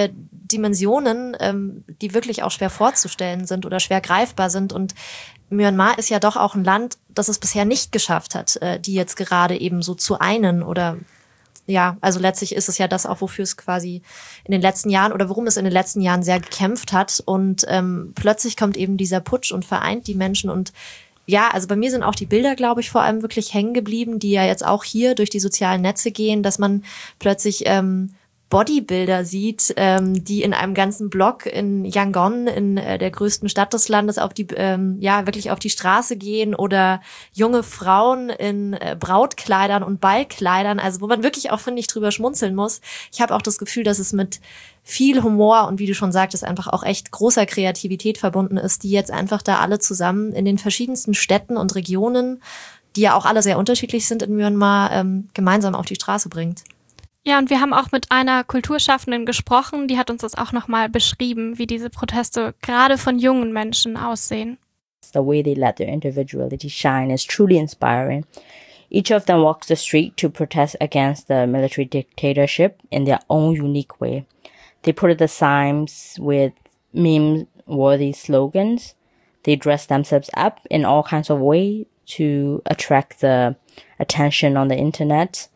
Dimensionen, die wirklich auch schwer vorzustellen sind oder schwer greifbar sind. Und Myanmar ist ja doch auch ein Land, das es bisher nicht geschafft hat, die jetzt gerade eben so zu einen oder ja, also letztlich ist es ja das auch, wofür es quasi in den letzten Jahren oder worum es in den letzten Jahren sehr gekämpft hat. Und plötzlich kommt eben dieser Putsch und vereint die Menschen. Und ja, also bei mir sind auch die Bilder, glaube ich, vor allem wirklich hängen geblieben, die ja jetzt auch hier durch die sozialen Netze gehen, dass man plötzlich Bodybuilder sieht, die in einem ganzen Block in Yangon, in der größten Stadt des Landes, wirklich auf die Straße gehen, oder junge Frauen in Brautkleidern und Ballkleidern, also wo man wirklich auch, finde ich, drüber schmunzeln muss. Ich habe auch das Gefühl, dass es mit viel Humor und, wie du schon sagtest, einfach auch echt großer Kreativität verbunden ist, die jetzt einfach da alle zusammen in den verschiedensten Städten und Regionen, die ja auch alle sehr unterschiedlich sind in Myanmar, gemeinsam auf die Straße bringt. Ja, und wir haben auch mit einer Kulturschaffenden gesprochen, die hat uns das auch nochmal beschrieben, wie diese Proteste gerade von jungen Menschen aussehen. The way they let their individuality shine is truly inspiring. Each of them walks the street to protest against the military dictatorship in their own unique way. They put up the signs with meme-worthy slogans. They dress themselves up in all kinds of ways to attract the attention on the internet.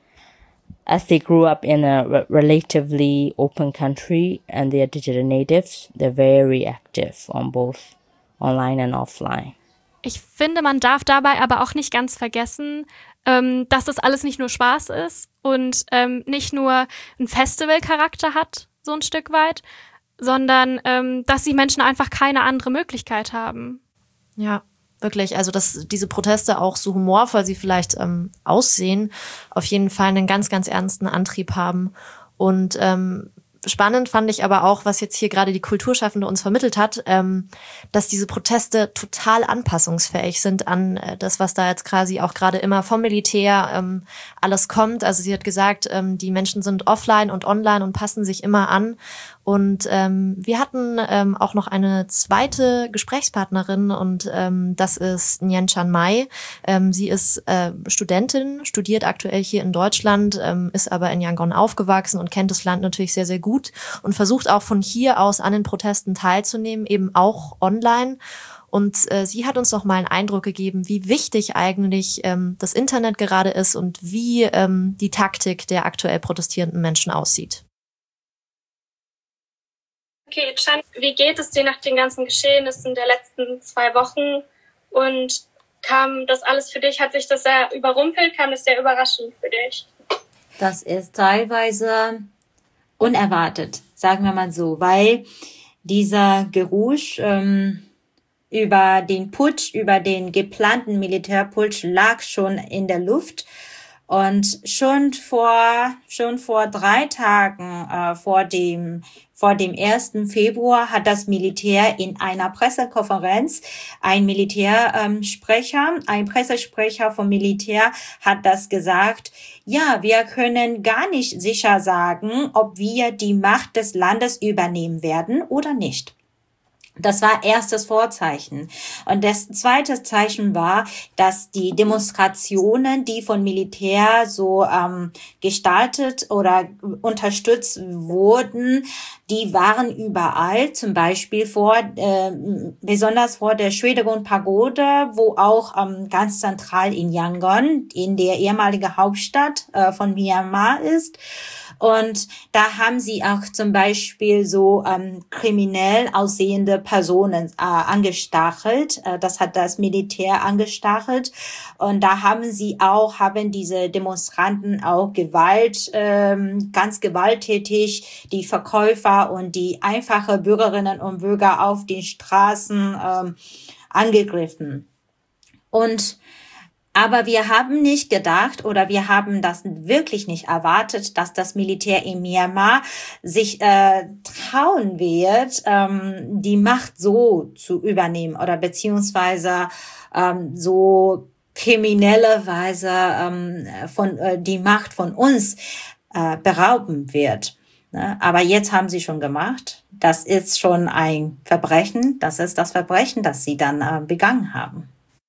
As they grew up in a relatively open country and they are digital natives, they're very active on both online and offline. Ich finde, man darf dabei aber auch nicht ganz vergessen, dass das alles nicht nur Spaß ist und nicht nur einen Festivalcharakter hat, so ein Stück weit, sondern dass die Menschen einfach keine andere Möglichkeit haben. Ja, wirklich. Also, dass diese Proteste auch so humorvoll sie vielleicht aussehen, auf jeden Fall einen ganz, ganz ernsten Antrieb haben. Und spannend fand ich aber auch, was jetzt hier gerade die Kulturschaffende uns vermittelt hat, dass diese Proteste total anpassungsfähig sind an das, was da jetzt quasi auch gerade immer vom Militär alles kommt. Also sie hat gesagt, die Menschen sind offline und online und passen sich immer an. Und wir hatten auch noch eine zweite Gesprächspartnerin und das ist Nguyen Chan Mai. Sie ist Studentin, studiert aktuell hier in Deutschland, ist aber in Yangon aufgewachsen und kennt das Land natürlich sehr, sehr gut und versucht auch von hier aus an den Protesten teilzunehmen, eben auch online. Und sie hat uns noch mal einen Eindruck gegeben, wie wichtig eigentlich das Internet gerade ist und wie die Taktik der aktuell protestierenden Menschen aussieht. Okay, Chan, wie geht es dir nach den ganzen Geschehnissen der letzten 2 Wochen? Und kam das alles für dich? Hat sich das sehr überrumpelt? Kam das sehr überraschend für dich? Das ist teilweise unerwartet, sagen wir mal so, weil dieser Geruch über den Putsch, über den geplanten Militärputsch lag schon in der Luft. Und schon vor 3 Tagen vor dem 1. Februar hat das Militär in einer Pressekonferenz ein Pressesprecher vom Militär hat das gesagt. Ja, wir können gar nicht sicher sagen, ob wir die Macht des Landes übernehmen werden oder nicht. Das war erstes Vorzeichen. Und das zweite Zeichen war, dass die Demonstrationen, die von Militär so gestaltet oder unterstützt wurden, die waren überall, zum Beispiel besonders vor der Schwedegon-Pagode, wo auch ganz zentral in Yangon, in der ehemaligen Hauptstadt von Myanmar ist. Und da haben sie auch zum Beispiel so kriminell aussehende Personen angestachelt. Das hat das Militär angestachelt. Und da haben diese Demonstranten auch ganz gewalttätig die Verkäufer und die einfache Bürgerinnen und Bürger auf den Straßen angegriffen. Aber wir haben nicht gedacht oder wir haben das wirklich nicht erwartet, dass das Militär in Myanmar sich trauen wird, die Macht so zu übernehmen oder beziehungsweise so kriminelle Weise die Macht von uns berauben wird. Aber jetzt haben sie schon gemacht. Das ist schon ein Verbrechen. Das ist das Verbrechen, das sie dann begangen haben.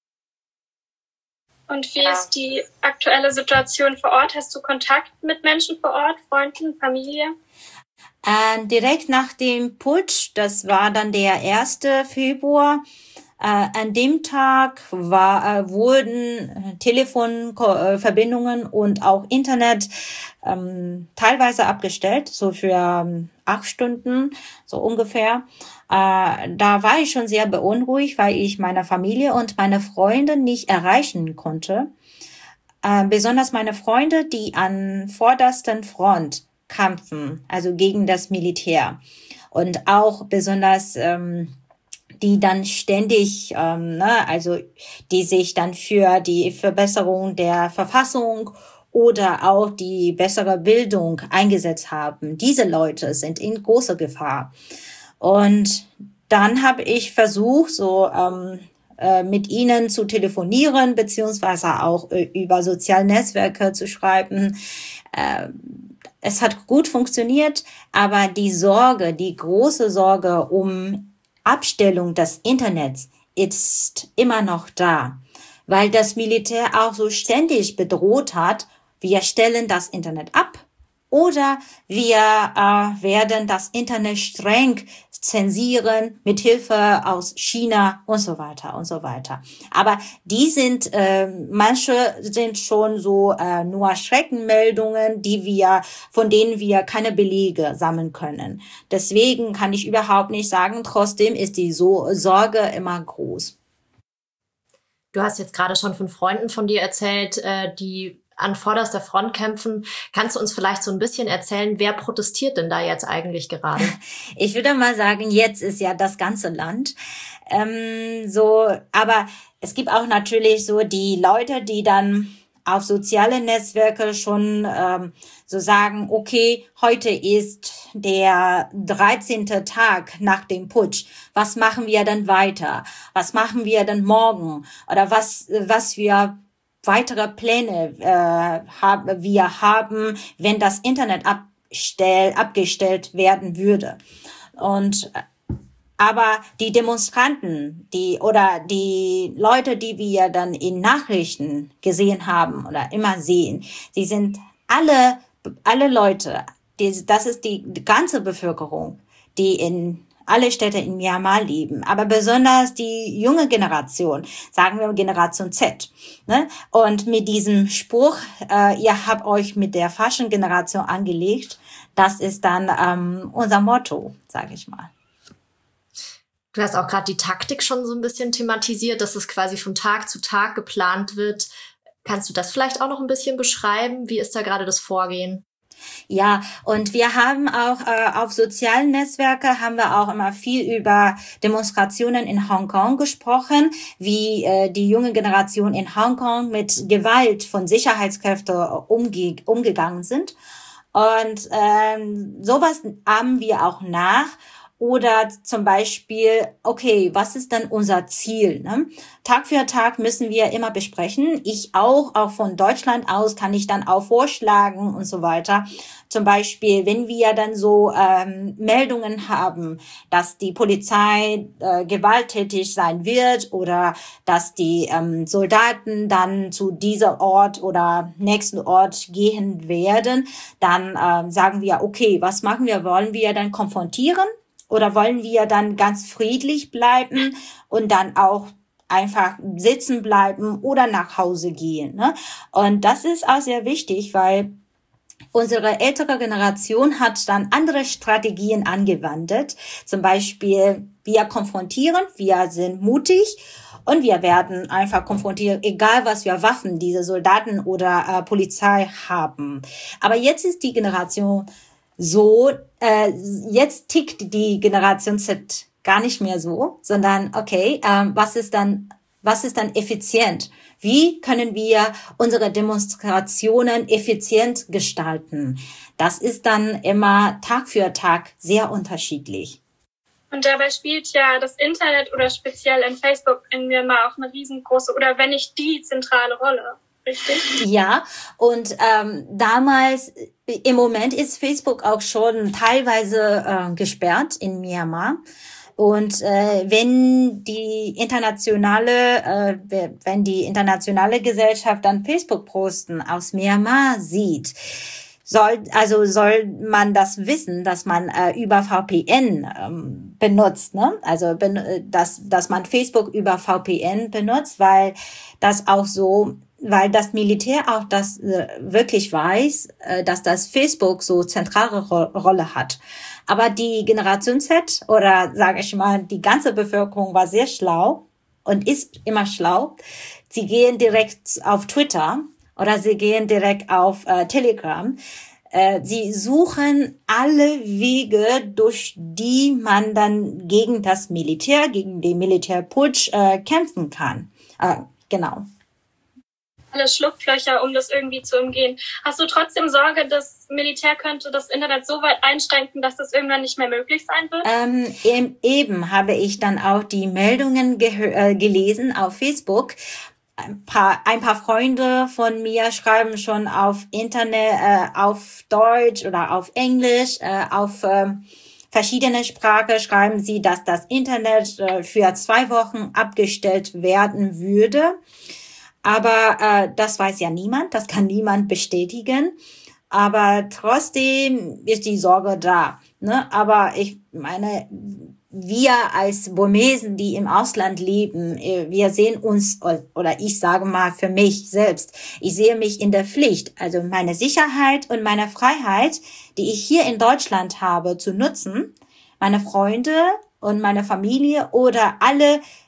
Und wie ist die aktuelle Situation vor Ort? Hast du Kontakt mit Menschen vor Ort, Freunden, Familie? Direkt nach dem Putsch, das war dann der 1. Februar, an dem Tag wurden Telefonverbindungen und auch Internet teilweise abgestellt, so für 8 Stunden, so ungefähr. Da war ich schon sehr beunruhigt, weil ich meine Familie und meine Freunde nicht erreichen konnte. Besonders meine Freunde, die an vordersten Front kämpfen, also gegen das Militär. Und auch besonders die dann ständig, die sich dann für die Verbesserung der Verfassung oder auch die bessere Bildung eingesetzt haben. Diese Leute sind in großer Gefahr. Und dann habe ich versucht, mit ihnen zu telefonieren, beziehungsweise auch über soziale Netzwerke zu schreiben. Es hat gut funktioniert, aber die große Sorge um Abstellung des Internets ist immer noch da, weil das Militär auch so ständig bedroht hat, wir stellen das Internet ab oder wir werden das Internet streng zensieren mit Hilfe aus China und so weiter und so weiter. Aber manche sind schon so nur Schreckenmeldungen, von denen wir keine Belege sammeln können. Deswegen kann ich überhaupt nicht sagen, trotzdem ist die Sorge immer groß. Du hast jetzt gerade schon von Freunden von dir erzählt, die an vorderster Front kämpfen. Kannst du uns vielleicht so ein bisschen erzählen, wer protestiert denn da jetzt eigentlich gerade? Ich würde mal sagen, jetzt ist ja das ganze Land aber es gibt auch natürlich so die Leute, die dann auf soziale Netzwerke schon so sagen, okay, heute ist der 13. Tag nach dem Putsch. Was machen wir dann weiter? Was machen wir dann morgen? Oder was wir weitere Pläne haben, wenn das Internet abgestellt werden würde. Aber die Demonstranten, die Leute, die wir dann in Nachrichten gesehen haben oder immer sehen, sie sind alle Leute, das ist die ganze Bevölkerung, die in alle Städte in Myanmar leben, aber besonders die junge Generation, sagen wir Generation Z. Ne? Und mit diesem Spruch, ihr habt euch mit der falschen Generation angelegt, das ist dann unser Motto, sage ich mal. Du hast auch gerade die Taktik schon so ein bisschen thematisiert, dass es quasi von Tag zu Tag geplant wird. Kannst du das vielleicht auch noch ein bisschen beschreiben? Wie ist da gerade das Vorgehen? Ja, und wir haben auch auf sozialen Netzwerke haben wir auch immer viel über Demonstrationen in Hongkong gesprochen, wie die junge Generation in Hongkong mit Gewalt von Sicherheitskräften umgegangen sind. Und sowas ahmen wir auch nach. Oder zum Beispiel, okay, was ist denn unser Ziel? Ne? Tag für Tag müssen wir immer besprechen. Ich auch von Deutschland aus kann ich dann auch vorschlagen und so weiter. Zum Beispiel, wenn wir dann so Meldungen haben, dass die Polizei gewalttätig sein wird oder dass die Soldaten dann zu dieser Ort oder nächsten Ort gehen werden, dann sagen wir, okay, was machen wir? Wollen wir dann konfrontieren? Oder wollen wir dann ganz friedlich bleiben und dann auch einfach sitzen bleiben oder nach Hause gehen? Ne? Und das ist auch sehr wichtig, weil unsere ältere Generation hat dann andere Strategien angewendet. Zum Beispiel, wir konfrontieren, wir sind mutig und wir werden einfach konfrontieren, egal was für Waffen diese Soldaten oder Polizei haben. Aber jetzt ist die Generation so, jetzt tickt die Generation Z gar nicht mehr so, sondern okay, was ist dann effizient? Wie können wir unsere Demonstrationen effizient gestalten? Das ist dann immer Tag für Tag sehr unterschiedlich. Und dabei spielt ja das Internet oder speziell in Facebook in Myanmar auch eine riesengroße oder wenn nicht die zentrale Rolle. Richtig? Ja, und damals, im Moment ist Facebook auch schon teilweise gesperrt in Myanmar. Und wenn die internationale Gesellschaft dann Facebook-Posten aus Myanmar sieht, soll man das wissen, dass man über VPN benutzt, ne? Also dass man Facebook über VPN benutzt, weil das Militär auch das wirklich weiß, dass das Facebook so zentrale Rolle hat. Aber die Generation Z oder sage ich mal, die ganze Bevölkerung war sehr schlau und ist immer schlau. Sie gehen direkt auf Twitter oder sie gehen direkt auf Telegram. Sie suchen alle Wege, durch die man dann gegen das Militär, gegen den Militärputsch kämpfen kann. Genau. Alle Schlupflöcher, um das irgendwie zu umgehen. Hast du trotzdem Sorge, das Militär könnte das Internet so weit einschränken, dass das irgendwann nicht mehr möglich sein wird? Eben habe ich dann auch die Meldungen gelesen auf Facebook. Ein paar Freunde von mir schreiben schon auf Internet, auf Deutsch oder auf Englisch, auf verschiedene Sprachen schreiben sie, dass das Internet für 2 Wochen abgestellt werden würde. Aber das weiß ja niemand, das kann niemand bestätigen. Aber trotzdem ist die Sorge da. Ne? Aber ich meine, wir als Burmesen, die im Ausland leben, wir sehen uns, oder ich sage mal für mich selbst, ich sehe mich in der Pflicht, also meine Sicherheit und meine Freiheit, die ich hier in Deutschland habe, zu nutzen, meine Freunde und meine Familie oder alle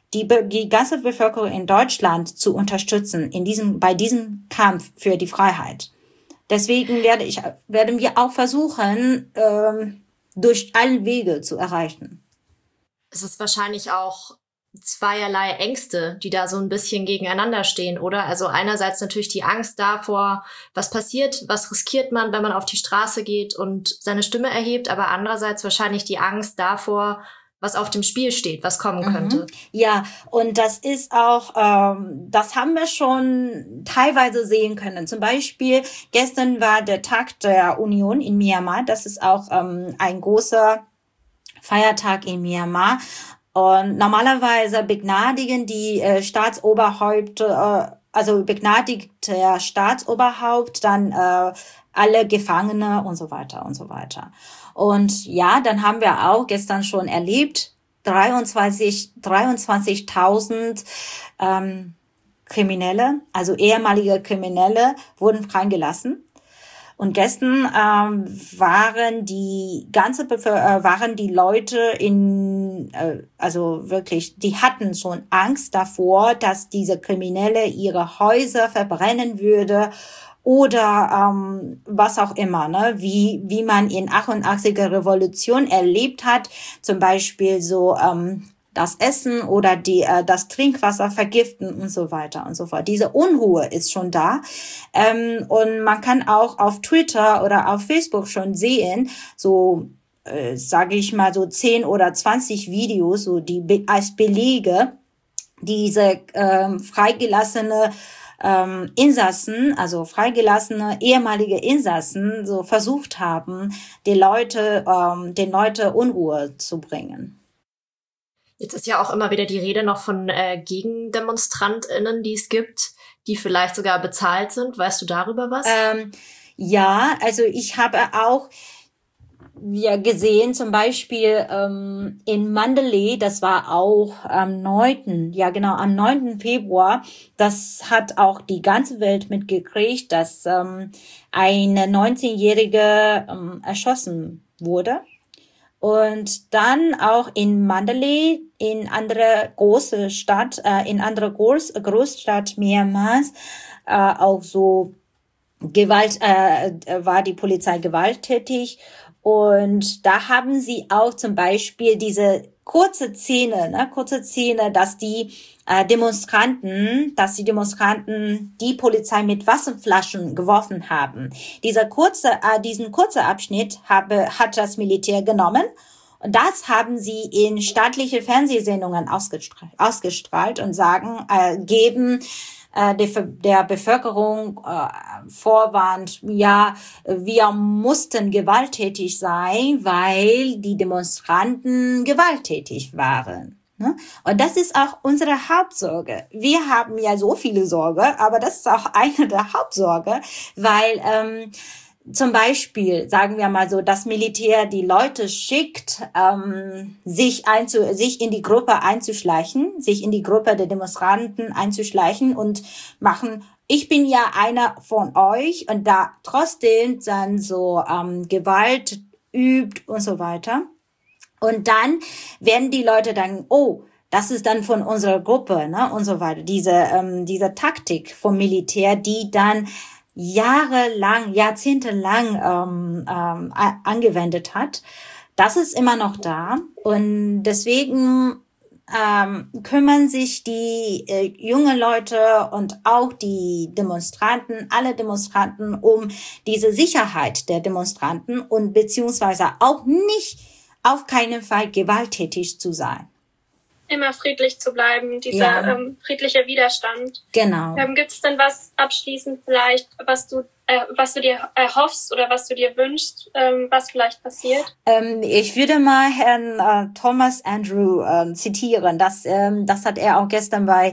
die ganze Bevölkerung in Deutschland zu unterstützen bei diesem Kampf für die Freiheit. Deswegen werden wir auch versuchen, durch alle Wege zu erreichen. Es ist wahrscheinlich auch zweierlei Ängste, die da so ein bisschen gegeneinander stehen, oder? Also einerseits natürlich die Angst davor, was passiert, was riskiert man, wenn man auf die Straße geht und seine Stimme erhebt, aber andererseits wahrscheinlich die Angst davor, was auf dem Spiel steht, was kommen könnte. Ja, und das ist auch, das haben wir schon teilweise sehen können. Zum Beispiel, gestern war der Tag der Union in Myanmar. Das ist auch ein großer Feiertag in Myanmar. Und normalerweise begnadigen die Staatsoberhäupter, begnadigt der Staatsoberhaupt dann alle Gefangene und so weiter und so weiter. Und ja, dann haben wir auch gestern schon erlebt, 23.000 Kriminelle, also ehemalige Kriminelle, wurden freigelassen. Und gestern waren die Leute wirklich, die hatten schon Angst davor, dass diese Kriminelle ihre Häuser verbrennen würde oder was auch immer, ne? Wie man in 88er Revolution erlebt hat, zum Beispiel so das Essen oder das Trinkwasser vergiften und so weiter und so fort. Diese Unruhe ist schon da. Und man kann auch auf Twitter oder auf Facebook schon sehen, so sage ich mal so 10 oder 20 Videos, so die als Belege diese freigelassene Insassen, also freigelassene ehemalige Insassen, so versucht haben, den Leute Unruhe zu bringen. Jetzt ist ja auch immer wieder die Rede noch von GegendemonstrantInnen, die es gibt, die vielleicht sogar bezahlt sind. Weißt du darüber was? Ja, also ich habe auch gesehen, zum Beispiel in Mandalay, das war auch am 9. Februar, das hat auch die ganze Welt mitgekriegt, dass eine 19-Jährige erschossen wurde. Und dann auch in Mandalay, in andere Großstadt Myanmars, auch so war die Polizei gewalttätig. Und da haben sie auch zum Beispiel diese kurze Szene, dass die Demonstranten die Polizei mit Wasserflaschen geworfen haben. Diesen kurzen Abschnitt hat das Militär genommen und das haben sie in staatliche Fernsehsendungen ausgestrahlt und geben der Bevölkerung Vorwand, ja, wir mussten gewalttätig sein, weil die Demonstranten gewalttätig waren. Und das ist auch unsere Hauptsorge. Wir haben ja so viele Sorge, aber das ist auch eine der Hauptsorge, weil zum Beispiel, sagen wir mal so, das Militär die Leute schickt, sich in die Gruppe einzuschleichen, sich in die Gruppe der Demonstranten einzuschleichen und machen, ich bin ja einer von euch und da trotzdem dann so Gewalt übt und so weiter. Und dann werden die Leute dann, oh, das ist dann von unserer Gruppe, ne, und so weiter. Diese Taktik vom Militär, die dann jahrzehntelang angewendet hat, das ist immer noch da. Und deswegen kümmern sich die jungen Leute und auch die alle Demonstranten um diese Sicherheit der Demonstranten und beziehungsweise auch nicht auf keinen Fall gewalttätig zu sein. Immer friedlich zu bleiben, dieser friedliche Widerstand. Genau. Gibt es denn was abschließend vielleicht, was du dir erhoffst oder was du dir wünschst, was vielleicht passiert? Ich würde mal Herrn Thomas Andrew zitieren. Das hat er auch gestern bei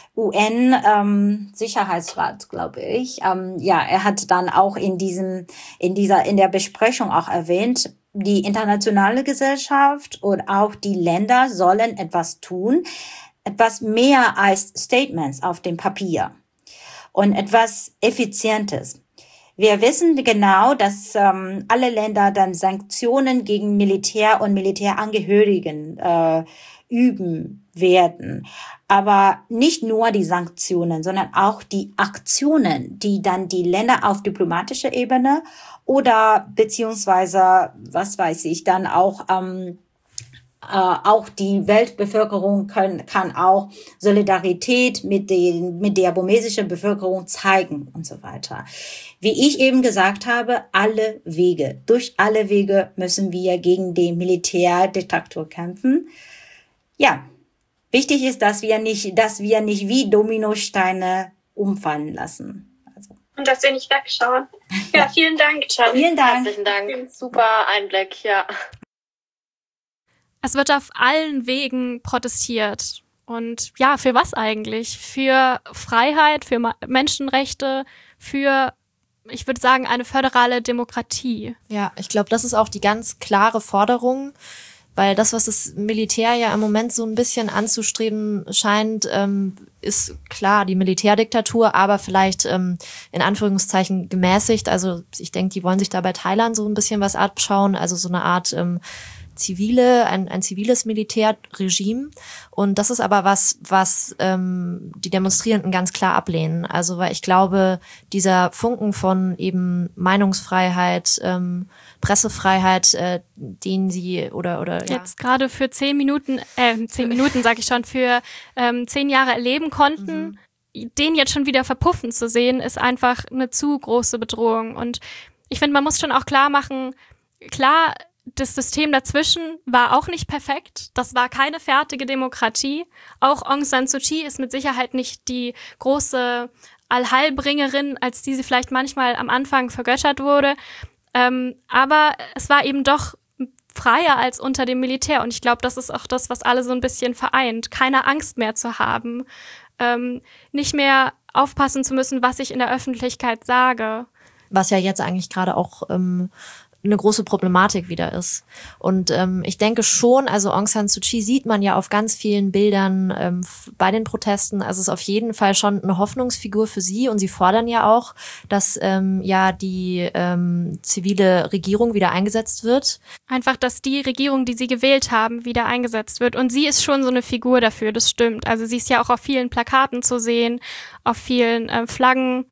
UN-Sicherheitsrat, glaube ich. Er hat dann auch in der Besprechung auch erwähnt, die internationale Gesellschaft und auch die Länder sollen etwas tun, etwas mehr als Statements auf dem Papier und etwas Effizientes. Wir wissen genau, dass alle Länder dann Sanktionen gegen Militär und Militärangehörigen üben werden. Aber nicht nur die Sanktionen, sondern auch die Aktionen, die dann die Länder auf diplomatischer Ebene oder beziehungsweise, was weiß ich, dann auch die Weltbevölkerung kann auch Solidarität mit der burmesischen Bevölkerung zeigen und so weiter. Wie ich eben gesagt habe, durch alle Wege müssen wir gegen den Militärdiktator kämpfen. Ja, wichtig ist, dass wir nicht wie Dominosteine umfallen lassen. Und dass wir nicht wegschauen. Ja, vielen Dank, Charlie. Vielen Dank. Herzlichen Dank. Super Einblick, ja. Es wird auf allen Wegen protestiert. Und ja, für was eigentlich? Für Freiheit, für Menschenrechte, für, ich würde sagen, eine föderale Demokratie. Ja, ich glaube, das ist auch die ganz klare Forderung, weil das, was das Militär ja im Moment so ein bisschen anzustreben scheint, ist klar die Militärdiktatur, aber vielleicht in Anführungszeichen gemäßigt. Also ich denke, die wollen sich da bei Thailand so ein bisschen was abschauen, also so eine Art ein ziviles Militärregime. Und das ist aber was die Demonstrierenden ganz klar ablehnen. Also weil ich glaube, dieser Funken von eben Meinungsfreiheit, Pressefreiheit, den sie oder jetzt gerade für 10 Minuten sage ich schon, für 10 Jahre erleben konnten, den jetzt schon wieder verpuffen zu sehen, ist einfach eine zu große Bedrohung. Und ich finde, man muss schon auch klar machen, klar, das System dazwischen war auch nicht perfekt. Das war keine fertige Demokratie. Auch Aung San Suu Kyi ist mit Sicherheit nicht die große Allheilbringerin, als die sie vielleicht manchmal am Anfang vergöttert wurde. Aber es war eben doch freier als unter dem Militär. Und ich glaube, das ist auch das, was alle so ein bisschen vereint. Keine Angst mehr zu haben. Nicht mehr aufpassen zu müssen, was ich in der Öffentlichkeit sage. Was ja jetzt eigentlich gerade auch eine große Problematik wieder ist. Und ich denke schon, also Aung San Suu Kyi sieht man ja auf ganz vielen Bildern bei den Protesten. Also es ist auf jeden Fall schon eine Hoffnungsfigur für sie. Und sie fordern ja auch, dass die zivile Regierung wieder eingesetzt wird. Einfach, dass die Regierung, die sie gewählt haben, wieder eingesetzt wird. Und sie ist schon so eine Figur dafür, das stimmt. Also sie ist ja auch auf vielen Plakaten zu sehen, auf vielen Flaggen.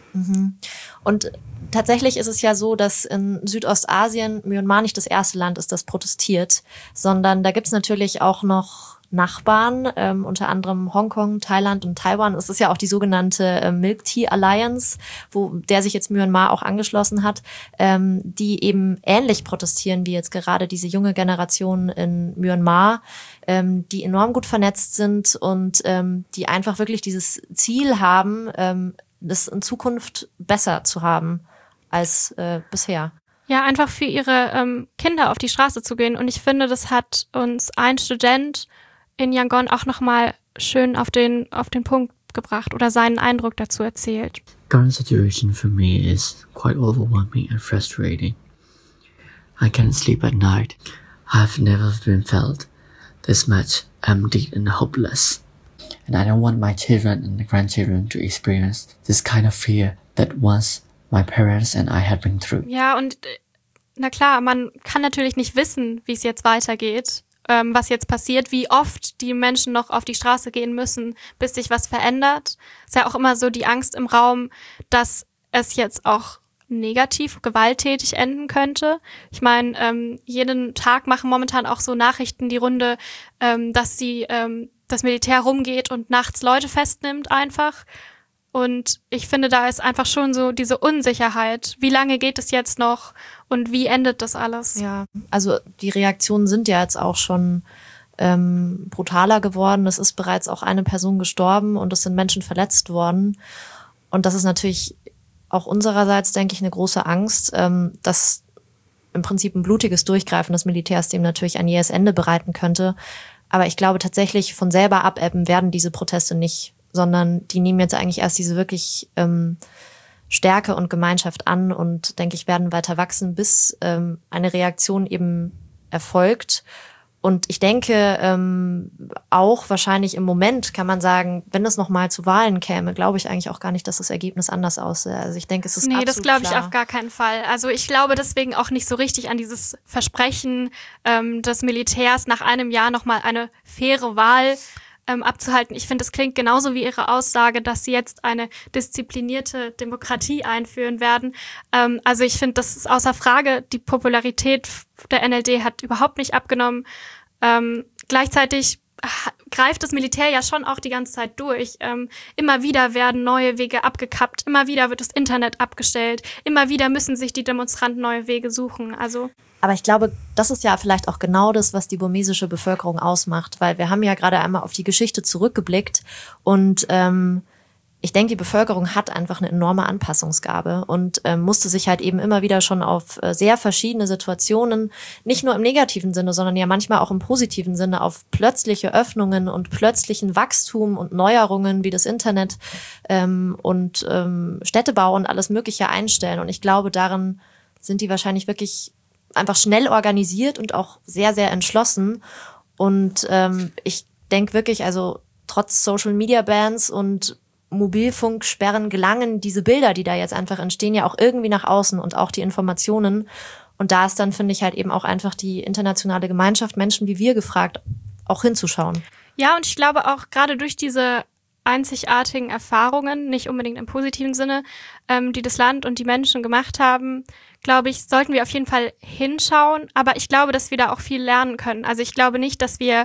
Und tatsächlich ist es ja so, dass in Südostasien Myanmar nicht das erste Land ist, das protestiert, sondern da gibt's natürlich auch noch Nachbarn, unter anderem Hongkong, Thailand und Taiwan. Es ist ja auch die sogenannte Milk Tea Alliance, der sich jetzt Myanmar auch angeschlossen hat, die eben ähnlich protestieren wie jetzt gerade diese junge Generation in Myanmar, die enorm gut vernetzt sind und die einfach wirklich dieses Ziel haben, das in Zukunft besser zu haben als bisher. Ja, einfach für ihre Kinder auf die Straße zu gehen. Und ich finde, das hat uns ein Student in Yangon auch nochmal schön auf den Punkt gebracht oder seinen Eindruck dazu erzählt. Current situation for me is quite overwhelming and frustrating. I can't sleep at night. I've never been felt this much empty and hopeless. And I don't want my children and grandchildren to experience this kind of fear that once my parents and I had been through. Ja, und na klar, man kann natürlich nicht wissen, wie es jetzt weitergeht, was jetzt passiert, wie oft die Menschen noch auf die Straße gehen müssen, bis sich was verändert. Ist ja auch immer so die Angst im Raum, dass es jetzt auch negativ, gewalttätig enden könnte. Ich meine, jeden Tag machen momentan auch so Nachrichten die Runde, dass das Militär rumgeht und nachts Leute festnimmt einfach. Und ich finde, da ist einfach schon so diese Unsicherheit. Wie lange geht es jetzt noch und wie endet das alles? Ja, also die Reaktionen sind ja jetzt auch schon brutaler geworden. Es ist bereits auch eine Person gestorben und es sind Menschen verletzt worden. Und das ist natürlich auch unsererseits, denke ich, eine große Angst, dass im Prinzip ein blutiges Durchgreifen des Militärs dem natürlich ein jähes Ende bereiten könnte. Aber ich glaube tatsächlich, von selber abebben werden diese Proteste nicht, sondern die nehmen jetzt eigentlich erst diese wirklich Stärke und Gemeinschaft an und, denke ich, werden weiter wachsen, bis eine Reaktion eben erfolgt. Und ich denke, auch wahrscheinlich im Moment kann man sagen, wenn es nochmal zu Wahlen käme, glaube ich eigentlich auch gar nicht, dass das Ergebnis anders aussähe. Also ich denke, es ist absolut das glaube ich klar. auf gar keinen Fall. Also ich glaube deswegen auch nicht so richtig an dieses Versprechen des Militärs, nach einem Jahr nochmal eine faire Wahl abzuhalten. Ich finde, es klingt genauso wie Ihre Aussage, dass Sie jetzt eine disziplinierte Demokratie einführen werden. Also ich finde, das ist außer Frage. Die Popularität der NLD hat überhaupt nicht abgenommen. Gleichzeitig greift das Militär ja schon auch die ganze Zeit durch. Immer wieder werden neue Wege abgekappt, immer wieder wird das Internet abgestellt, immer wieder müssen sich die Demonstranten neue Wege suchen. Aber ich glaube, das ist ja vielleicht auch genau das, was die burmesische Bevölkerung ausmacht, weil wir haben ja gerade einmal auf die Geschichte zurückgeblickt und ich denke, die Bevölkerung hat einfach eine enorme Anpassungsgabe und musste sich halt eben immer wieder schon auf sehr verschiedene Situationen, nicht nur im negativen Sinne, sondern ja manchmal auch im positiven Sinne, auf plötzliche Öffnungen und plötzlichen Wachstum und Neuerungen wie das Internet und Städtebau und alles Mögliche einstellen. Und ich glaube, darin sind die wahrscheinlich wirklich einfach schnell organisiert und auch sehr, sehr entschlossen. Und ich denke wirklich, also trotz Social-Media-Bans und Mobilfunksperren gelangen diese Bilder, die da jetzt einfach entstehen, ja auch irgendwie nach außen und auch die Informationen. Und da ist dann, finde ich, halt eben auch einfach die internationale Gemeinschaft, Menschen wie wir gefragt, auch hinzuschauen. Ja, und ich glaube auch gerade durch diese einzigartigen Erfahrungen, nicht unbedingt im positiven Sinne, die das Land und die Menschen gemacht haben, glaube ich, sollten wir auf jeden Fall hinschauen. Aber ich glaube, dass wir da auch viel lernen können. Also ich glaube nicht, dass wir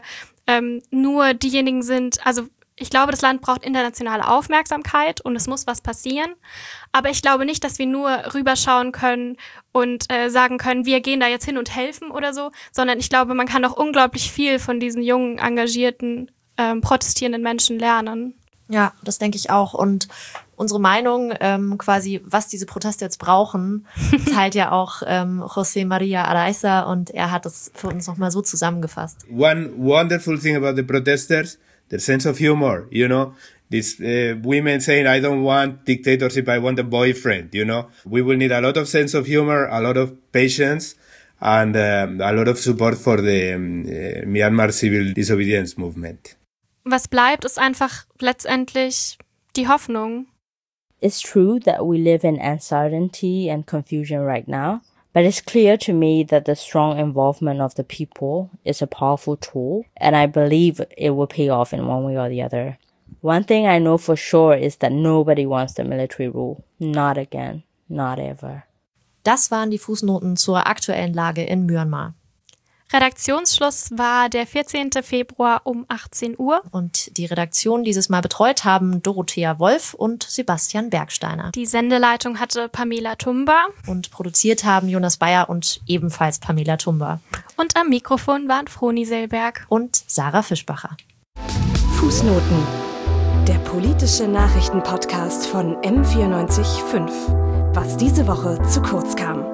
nur diejenigen sind, also ich glaube, das Land braucht internationale Aufmerksamkeit und es muss was passieren. Aber ich glaube nicht, dass wir nur rüberschauen können und sagen können, wir gehen da jetzt hin und helfen oder so, sondern ich glaube, man kann auch unglaublich viel von diesen jungen, engagierten, protestierenden Menschen lernen. Ja, das denke ich auch. Und unsere Meinung, quasi, was diese Proteste jetzt brauchen, teilt ja auch José María Araiza und er hat das für uns nochmal so zusammengefasst. One wonderful thing about the protesters, their sense of humor, you know, these women saying, I don't want dictatorship, I want a boyfriend, you know. We will need a lot of sense of humor, a lot of patience and a lot of support for the Myanmar civil disobedience movement. Was bleibt, ist einfach letztendlich die Hoffnung. It's true that we live in uncertainty and confusion right now, but it's clear to me that the strong involvement of the people is a powerful tool, and I believe it will pay off in one way or the other. One thing I know for sure is that nobody wants the military rule. Not again. Not ever. Das waren die Fußnoten zur aktuellen Lage in Myanmar. Redaktionsschluss war der 14. Februar um 18 Uhr. Und die Redaktion dieses Mal betreut haben Dorothea Wolf und Sebastian Bergsteiner. Die Sendeleitung hatte Pamela Tumba. Und produziert haben Jonas Bayer und ebenfalls Pamela Tumba. Und am Mikrofon waren Froni Selberg und Sarah Fischbacher. Fußnoten. Der politische Nachrichtenpodcast von M94.5. Was diese Woche zu kurz kam.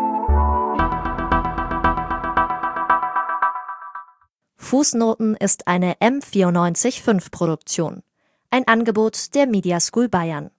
Fußnoten ist eine M94.5 Produktion. Ein Angebot der Media School Bayern.